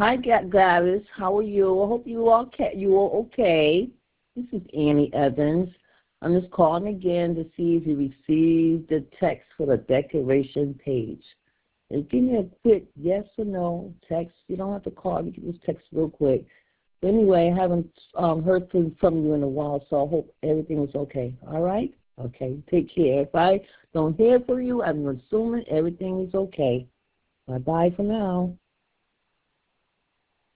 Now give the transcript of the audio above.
Hi, Gladys. How are you? I hope you all you are okay. This is Annie Evans. I'm just calling again to see if you received the text for the declaration page. And give me a quick yes or no text. You don't have to call. You can just text real quick. But anyway, I haven't heard from you in a while, so I hope everything is okay. All right? Okay. Take care. If I don't hear from you, I'm assuming everything is okay. Bye-bye for now.